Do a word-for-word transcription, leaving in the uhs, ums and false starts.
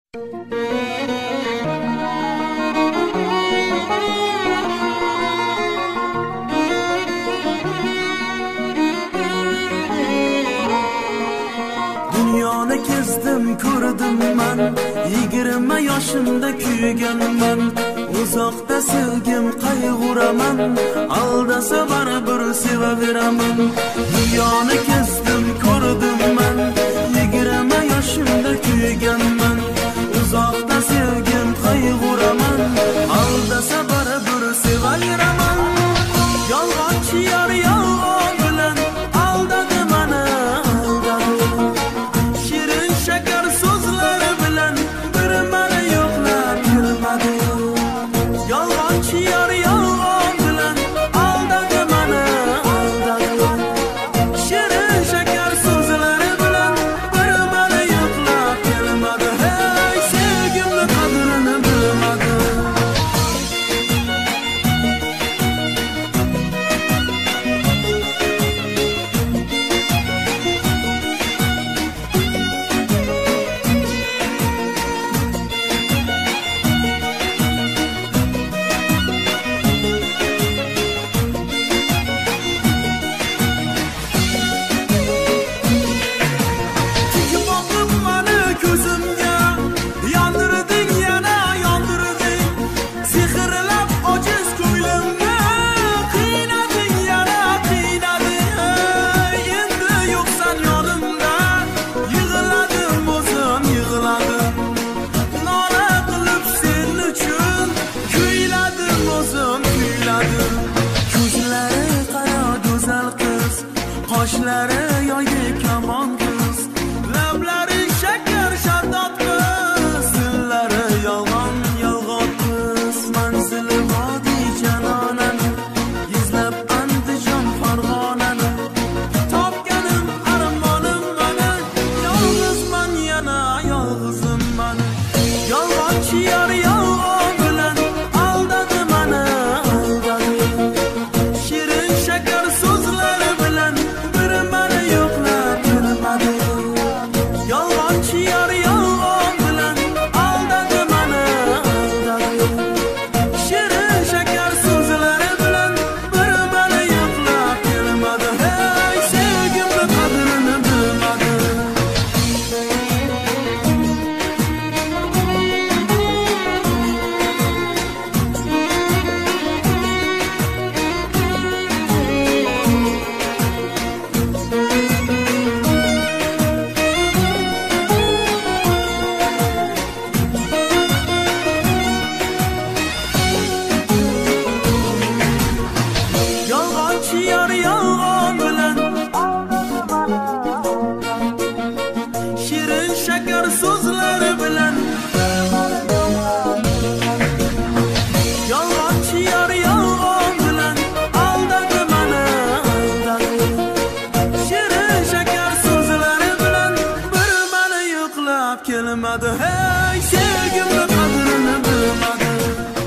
Dünyoni kezdim, ko'rdim man, yigirma yoshimda kuyganman. Uzoqda sevgim qayg'uraman, aldasa baribir sevaveraman. Dunyoni kezdim, ko'rdim man, yigirma yoshimda kuyganman. Uzoqda sevgim qayg'uraman, aldasa baribir sevaveraman. Yolg'onchi yor yolg'on bilan aldadi mani, aldadi. Shirin shakar so'zlar bilan bir mani yo'qlab kelmadi. Yolg'onchi yor yolg'on bilan aldadi mani, aldadi. Shirin shakar so'zlar bilan bir mani yo'qlab kelmadi. Hey, sevgimni qadrini bilmadi. Qoshlari yoydi kamon qiz, lablari shakar sharbat qiz, dillari yolg'on yolg'on qiz. Manzili vodiy janonani, izlab Andijon Farg'onani, topganim armonim mani, yolg'izman yana yolg'izim mani. Yolg'onchi yor yolg'on bilan aldadi mani, aldadi. Shirin shakar so'zlar bilan yolg'onchi yor yolg'on bilan aldadi mani, aldadi. Shirin shakar so'zlari bilan bir mani yo'qlab kelmadi. Hey, sevgimni qadrini bilmadi. Yolg'onchi yor yolg'on bilan shirin shakar so'zlari bilan yolg'onchi yor yolg'on bilan aldadi mani, aldadi. Shirin shakar so'zlari bilan bir mani yo'qlab kelmadi. Hey, sevgimni qadrini bilmadi.